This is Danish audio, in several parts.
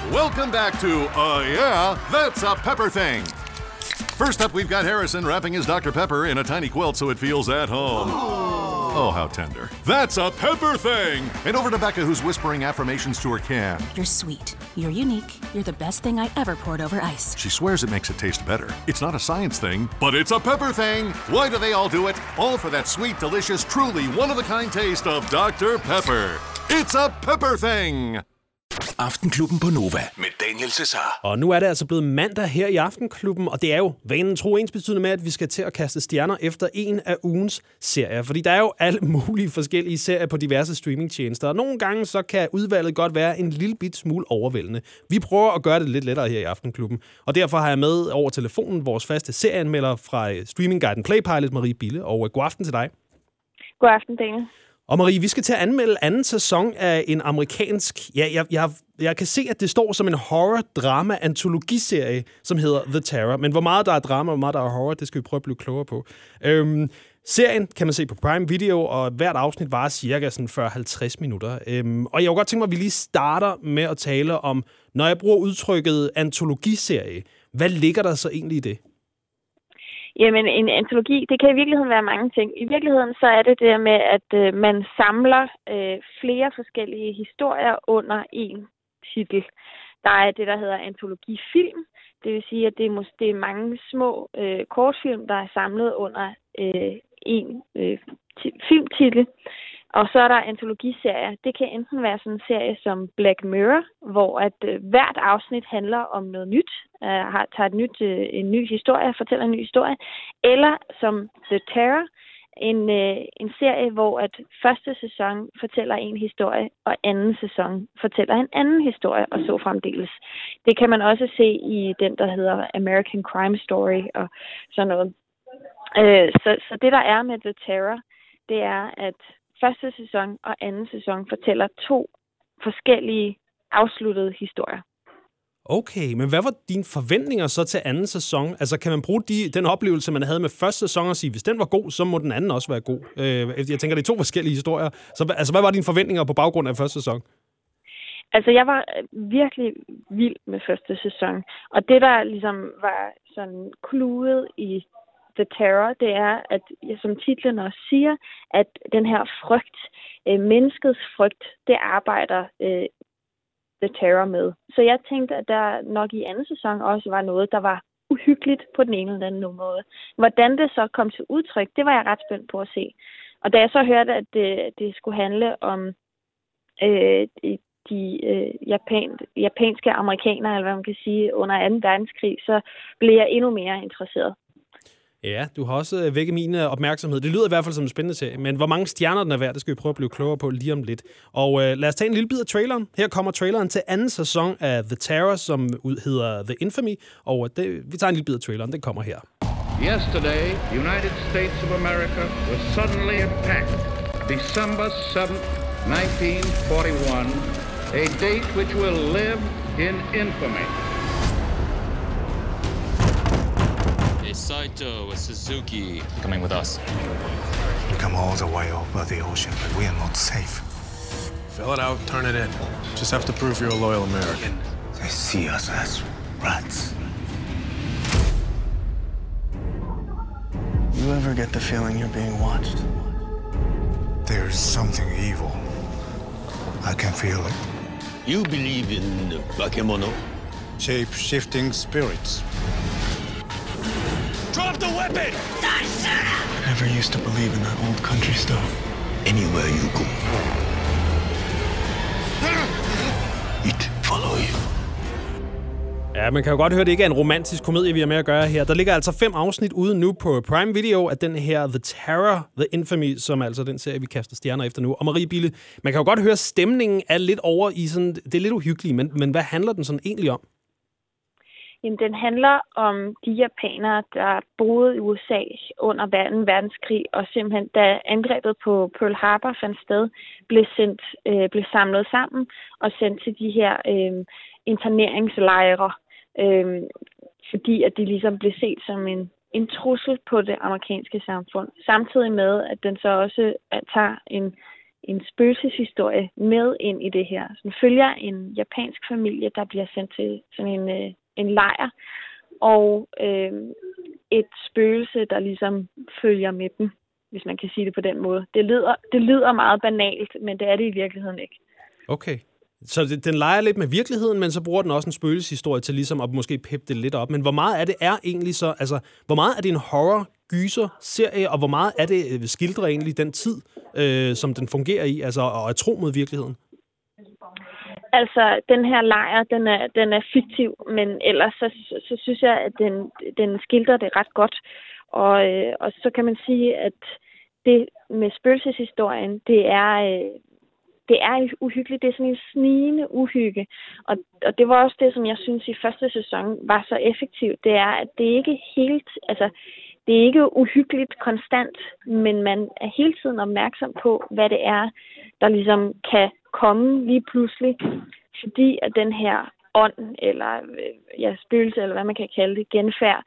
Welcome back to Yeah, That's a Pepper Thing. First up, we've got Harrison wrapping his Dr. Pepper in a tiny quilt so it feels at home. Oh, how tender. That's a Pepper Thing! And over to Becca, who's whispering affirmations to her can. You're sweet. You're unique. You're the best thing I ever poured over ice. She swears it makes it taste better. It's not a science thing, but it's a Pepper Thing! Why do they all do it? All for that sweet, delicious, truly one-of-a-kind taste of Dr. Pepper. It's a Pepper Thing! Aftenklubben på Nova med Daniel Cesar. Og nu er det altså blevet mandag her i Aftenklubben, og det er jo vanen tro ensbetydende med, at vi skal til at kaste stjerner efter en af ugens serier. Fordi der er jo alle mulige forskellige serier på diverse streamingtjenester, og nogle gange så kan udvalget godt være en lille bit smule overvældende. Vi prøver at gøre det lidt lettere her i Aftenklubben, og derfor har jeg med over telefonen vores faste serieanmelder fra streamingguiden Playpilot, Marie Bille, og god aften til dig. God aften, Daniel. Og Marie, vi skal til at anmelde anden sæson af en amerikansk... Jeg kan se, at det står som en horror-drama-antologiserie, som hedder The Terror. Men hvor meget der er drama, og hvor meget der er horror, det skal vi prøve at blive klogere på. Serien kan man se på Prime Video, og hvert afsnit varer cirka 40-50 minutter. Og jeg kunne godt tænke mig, at vi lige starter med at tale om, når jeg bruger udtrykket antologiserie, hvad ligger der så egentlig i det? Jamen, en antologi, det kan i virkeligheden være mange ting. I virkeligheden så er det det med, at man samler flere forskellige historier under én titel. Der er det, der hedder antologifilm. Det vil sige, at det er mange små kortfilm, der er samlet under én filmtitel. Og så er der antologiserier. Det kan enten være sådan en serie som Black Mirror, hvor at hvert afsnit handler om noget nyt, tager en ny historie, fortæller en ny historie, eller som The Terror, en serie, hvor at første sæson fortæller en historie, og anden sæson fortæller en anden historie, og så fremdeles. Det kan man også se i den, der hedder American Crime Story og sådan noget. Så det, der er med The Terror, det er, at første sæson og anden sæson fortæller 2 forskellige afsluttede historier. Okay, men hvad var dine forventninger så til anden sæson? Altså, kan man bruge den oplevelse, man havde med første sæson og sige, hvis den var god, så må den anden også være god? Jeg tænker, det er 2 forskellige historier. Så hvad var dine forventninger på baggrund af første sæson? Altså, jeg var virkelig vild med første sæson. Og det, der ligesom var sådan kludet i The Terror, det er, at som titlen også siger, at den her frygt, menneskets frygt, det arbejder The Terror med. Så jeg tænkte, at der nok i anden sæson også var noget, der var uhyggeligt på den ene eller anden måde. Hvordan det så kom til udtryk, det var jeg ret spændt på at se. Og da jeg så hørte, at det skulle handle om de japanske amerikanere, eller hvad man kan sige, under 2. verdenskrig, så blev jeg endnu mere interesseret. Ja, du har også vækket min opmærksomhed. Det lyder i hvert fald som en spændende serie, men hvor mange stjerner den er værd, det skal vi prøve at blive klogere på lige om lidt. Og lad os tage en lille bid af traileren. Her kommer traileren til anden sæson af The Terror, som hedder The Infamy, og vi tager en lille bid af traileren. Den kommer her. Yesterday, United States of America was suddenly attacked. December 7th, 1941, a date which will live in infamy. Saito with Suzuki coming with us. We come all the way over the ocean, but we are not safe. Fill it out, turn it in. Just have to prove you're a loyal American. They see us as rats. You ever get the feeling you're being watched? There's something evil. I can feel it. You believe in bakemono? Shape-shifting spirits. Drop the weapon! I never used to believe in that old country stuff. Anywhere you go, it follow you. Ja, man kan jo godt høre, at det ikke er en romantisk komedie, vi har med at gøre her. Der ligger altså 5 afsnit ude nu på Prime Video af den her The Terror, The Infamy, som er altså den serie, vi kaster stjerner efter nu. Og Marie Bille, man kan jo godt høre, at stemningen er lidt over i sådan... Det er lidt uhyggeligt, men hvad handler den sådan egentlig om? Jamen, den handler om de japanere, der boede i USA under 2. verdenskrig, og simpelthen, da angrebet på Pearl Harbor fandt sted, blev samlet sammen og sendt til de her interneringslejre, fordi at de ligesom blev set som en trussel på det amerikanske samfund. Samtidig med, at den så også tager en spøgelseshistorie med ind i det her. Så den følger en japansk familie, der bliver sendt til sådan en lejr, og et spøgelse, der ligesom følger med dem, hvis man kan sige det på den måde. Det lyder meget banalt, men det er det i virkeligheden ikke. Okay. Så den leger lidt med virkeligheden, men så bruger den også en spøgelseshistorie til ligesom at måske peppe det lidt op. Men hvor meget af det er egentlig så, altså hvor meget er det en horror-gyser-serie, og hvor meget er det skildrer egentlig den tid, som den fungerer i, altså og er tro mod virkeligheden? Altså, den her lejr, den er fiktiv, men ellers så synes jeg, at den skildrer det ret godt. Og så kan man sige, at det med spøgelseshistorien, det er uhyggeligt. Det er sådan en snigende uhygge. Og det var også det, som jeg synes i første sæson var så effektivt. Det er, at det ikke helt, altså det er ikke uhyggeligt konstant, men man er hele tiden opmærksom på, hvad det er, der ligesom kan komme lige pludselig, fordi at den her ånd, eller spøgelse, eller hvad man kan kalde det, genfærd,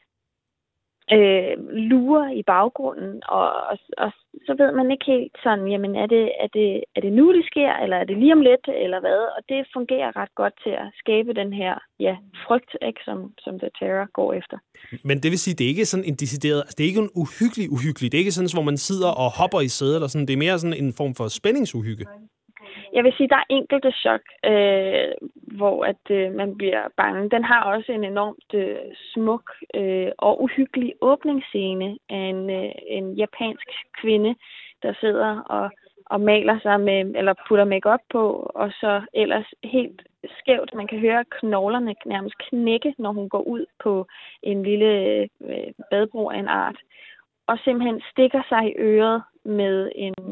lurer i baggrunden, og så ved man ikke helt sådan, jamen er det nu, det sker, eller er det lige om lidt, eller hvad? Og det fungerer ret godt til at skabe den her frygt, ikke, som The Terror går efter. Men det vil sige, det er ikke sådan en decideret, altså det er ikke en uhyggelig, det er ikke sådan, hvor man sidder og hopper i sædet, eller sådan, det er mere sådan en form for spændingsuhygge. Jeg vil sige, der er enkelte chok, hvor at man bliver bange. Den har også en enormt smuk og uhyggelig åbningsscene af en japansk kvinde, der sidder og maler sig med, eller putter makeup på, og så ellers helt skævt. Man kan høre knoglerne nærmest knække, når hun går ud på en lille badebro af en art, og simpelthen stikker sig i øret med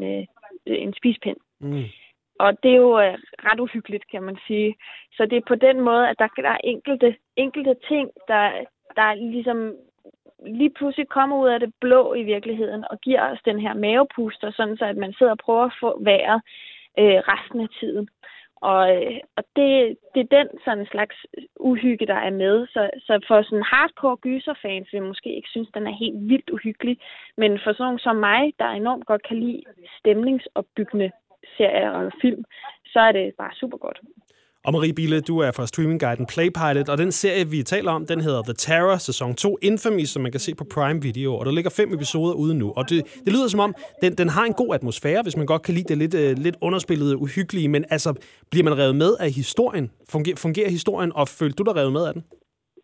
en spispind. Mm. Og det er jo ret uhyggeligt, kan man sige. Så det er på den måde, at der er enkelte ting, der ligesom lige pludselig kommer ud af det blå i virkeligheden, og giver os den her mavepuster, sådan så at man sidder og prøver at få vejret resten af tiden. Og det er den sådan slags uhygge, der er med. Så for sådan hardcore gyserfans vil måske ikke synes, den er helt vildt uhyggelig. Men for sådan som mig, der enormt godt kan lide stemningsopbyggende serier og film, så er det bare super godt. Og Marie Bille, du er fra streamingguiden Playpilot, og den serie, vi taler om, den hedder The Terror, sæson 2, Infamy, som man kan se på Prime Video, og der ligger 5 episoder ude nu. Og det lyder som om, den har en god atmosfære, hvis man godt kan lide det lidt underspillede, uhyggelige, men altså, bliver man revet med af historien? Fungerer historien, og følte du dig revet med af den?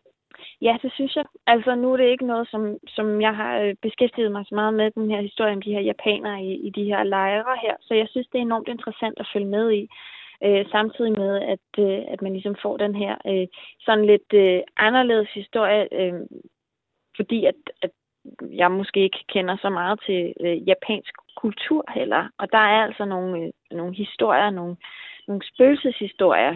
Ja, det synes jeg. Altså, nu er det ikke noget, som jeg har beskæftiget mig så meget med, den her historie om de her japanere i de her lejre her. Så jeg synes, det er enormt interessant at følge med i. Samtidig med, at man ligesom får den her sådan lidt anderledes historie, fordi at jeg måske ikke kender så meget til japansk kultur heller. Og der er altså nogle historier, nogle spøgelseshistorier,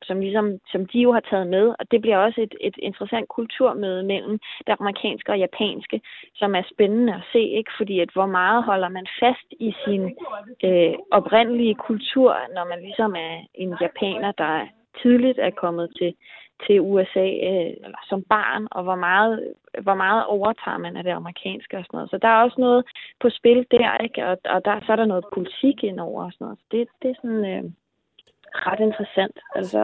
som de jo har taget med, og det bliver også et interessant kulturmøde mellem det amerikanske og japanske, som er spændende at se, ikke? Fordi at hvor meget holder man fast i sin oprindelige kultur, når man ligesom er en japaner, der tidligt er kommet til USA eller som barn, og hvor meget overtager man af det amerikanske og sådan noget. Så der er også noget på spil der, ikke? Og så er der noget politik indover og sådan noget. Så det er sådan ret interessant.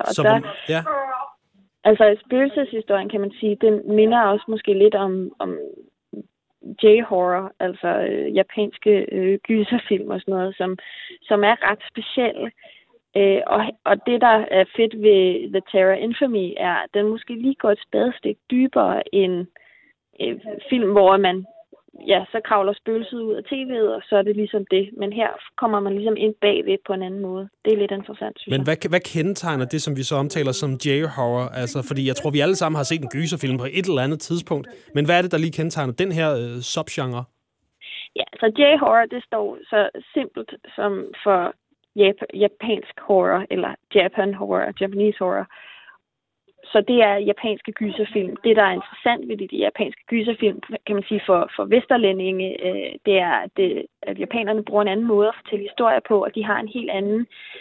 Altså spøgelseshistorien, kan man sige, den minder også måske lidt om J-horror, altså japanske gyserfilm og sådan noget, som er ret specielle. Og det, der er fedt ved The Terror Infamy, er, at den måske lige går et spadestik dybere end film, hvor man så kravler spøgelset ud af tv'et, og så er det ligesom det. Men her kommer man ligesom ind bagved på en anden måde. Det er lidt interessant, synes jeg. Men hvad kendetegner det, som vi så omtaler som J-horror? Altså, fordi jeg tror, vi alle sammen har set en gyserfilm på et eller andet tidspunkt. Men hvad er det, der lige kendetegner den her subgenre? Ja, så J-horror, det står så simpelt som for japansk horror, eller Japan horror, Japanese horror. Så det er japanske gyserfilm. Det, der er interessant ved de japanske gyserfilm, kan man sige for vesterlændinge, det er, at japanerne bruger en anden måde at fortælle historier på, og de har en helt anden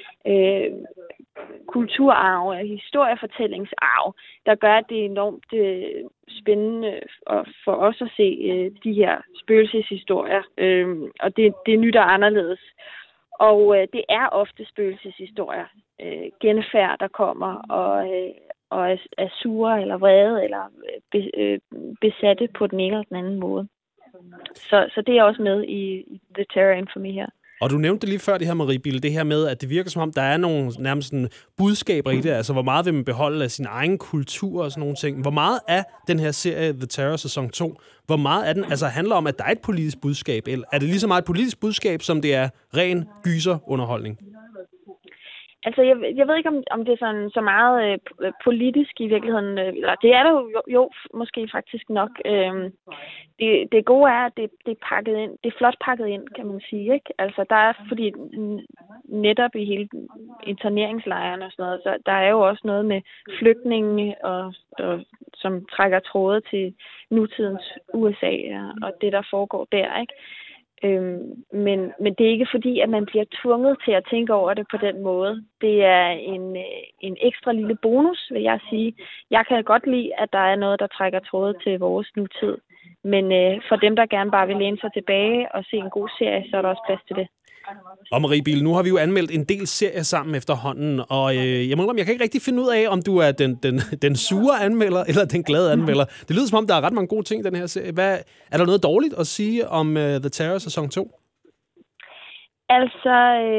kulturarv, historiefortællingsarv, der gør, at det er enormt spændende for os at se de her spøgelseshistorier. Og det er nyt og anderledes. Og det er ofte spøgelseshistorier, genfærd, der kommer og er sure eller vrede eller besatte på den ene eller den anden måde. Så det er også med i The Terror Infamy her. Og du nævnte det lige før, det her, Marie Bille, det her med, at det virker som om, der er nogle nærmest sådan budskaber i det. Altså, hvor meget vil man beholde af sin egen kultur og sådan nogle ting. Hvor meget af den her serie, The Terror sæson 2, hvor meget af den altså handler om, at der er et politisk budskab? Eller er det lige så meget et politisk budskab, som det er ren gyserunderholdning? Altså, jeg ved ikke, om det er sådan så meget politisk i virkeligheden. Eller det er der jo måske faktisk nok. Det gode er, at det er pakket ind. Det er flot pakket ind, kan man sige, ikke? Altså, der er, fordi netop i hele interneringslejren og sådan noget, så der er jo også noget med flygtninge, og som trækker tråde til nutidens USA og det, der foregår der, ikke? Men det er ikke fordi, at man bliver tvunget til at tænke over det på den måde. Det er en ekstra lille bonus, vil jeg sige. Jeg kan godt lide, at der er noget, der trækker tråde til vores nutid. Men for dem, der gerne bare vil læne sig tilbage og se en god serie, så er der også plads til det. Og Marie Bille, nu har vi jo anmeldt en del serier sammen efterhånden, og jeg kan ikke rigtig finde ud af, om du er den sure anmelder eller den glade anmelder. Det lyder som om, der er ret mange gode ting i den her serie. Er der noget dårligt at sige om The Terror sæson 2? Altså,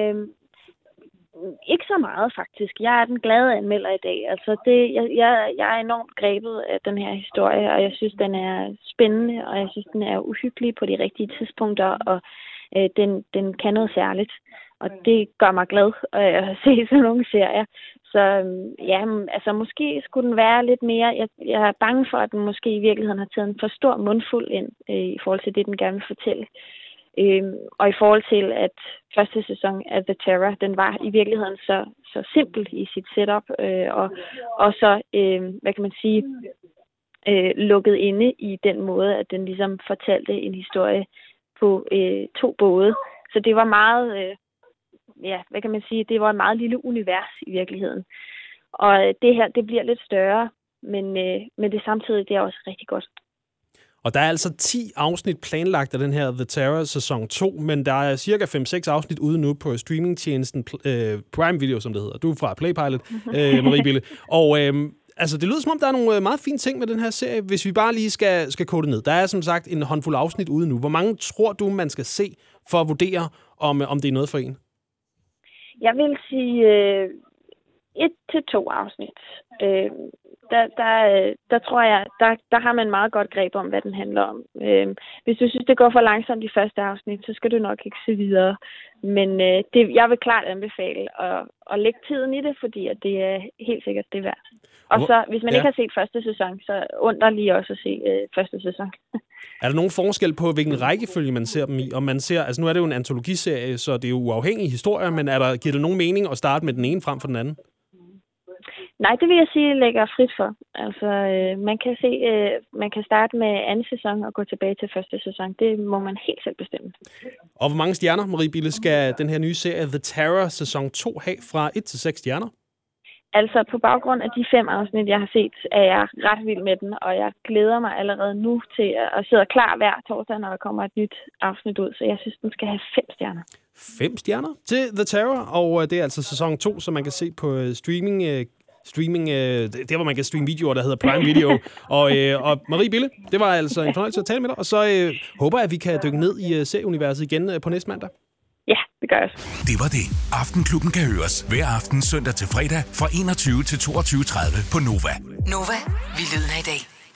ikke så meget faktisk. Jeg er den glade anmelder i dag. Altså, jeg er enormt grebet af den her historie, og jeg synes, den er spændende, og jeg synes, den er uhyggelig på de rigtige tidspunkter, og den kan noget særligt, og det gør mig glad at se sådan nogle serier. Så ja, altså måske skulle den være lidt mere. Jeg er bange for, at den måske i virkeligheden har taget en for stor mundfuld ind i forhold til det, den gerne vil fortælle. Og i forhold til, at første sæson af The Terror, den var i virkeligheden så simpel i sit setup, og så, hvad kan man sige, lukket inde i den måde, at den ligesom fortalte en historie på 2 både. Så det var meget, hvad kan man sige, det var et meget lille univers i virkeligheden. Og det her, det bliver lidt større, men det samtidig, det er også rigtig godt. Og der er altså 10 afsnit planlagt af den her The Terror sæson 2, men der er cirka 5-6 afsnit ude nu på streamingtjenesten Prime Video, som det hedder. Du er fra Playpilot, Marie Bille. Og altså, det lyder som om, der er nogle meget fine ting med den her serie, hvis vi bare lige skal kode det ned. Der er som sagt en håndfuld afsnit ude nu. Hvor mange tror du, man skal se for at vurdere, om det er noget for en? Jeg vil sige 1-2 afsnit. Der tror jeg, der har man meget godt greb om, hvad den handler om. Hvis du synes, det går for langsomt i første afsnit, så skal du nok ikke se videre. Men jeg vil klart anbefale at lægge tiden i det, fordi at det er helt sikkert det værd. Og så, hvis man ikke har set første sæson, så undrer lige også at se første sæson. Er der nogen forskel på, hvilken rækkefølge man ser dem i? Om man ser, altså nu er det jo en antologiserie, så det er jo uafhængige historier, men giver det nogen mening at starte med den ene frem for den anden? Nej, det vil jeg sige lægger frit for. Altså, man kan starte med anden sæson og gå tilbage til første sæson. Det må man helt selv bestemme. Og hvor mange stjerner, Marie Bille, skal den her nye serie The Terror sæson 2 have fra 1 til 6 stjerner? Altså, på baggrund af de 5 afsnit, jeg har set, er jeg ret vild med den, og jeg glæder mig allerede nu til at sidde klar hver torsdag, når der kommer et nyt afsnit ud. Så jeg synes, den skal have 5 stjerner. 5 stjerner til The Terror, og det er altså sæson 2, som man kan se på streaming, der hvor man kan streame videoer, der hedder Prime Video. Og Marie Bille, det var altså en fornøjelse at tale med dig, og så håber jeg, at vi kan dykke ned i serieuniverset igen på næste mandag. Ja, det gør jeg. Det var det. Aftenklubben kan høres hver aften søndag til fredag fra 21 til 22.30 på Nova. Nova, vi lyder i dag.